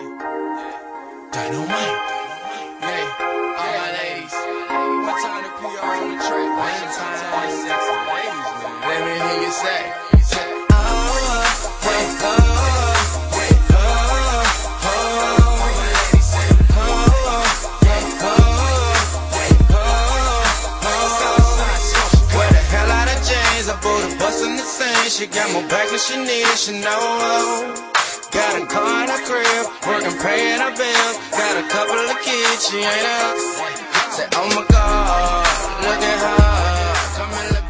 Dynamite. Hey, all my ladies. What time the PR on the track? Valentine's, sexy ladies, man. Let me hear you say. She got more back than she needs, she know. Got a car and a crib, working, paying her bills. Got a couple of kids, she ain't up. Say, oh my God, look at her. Come and look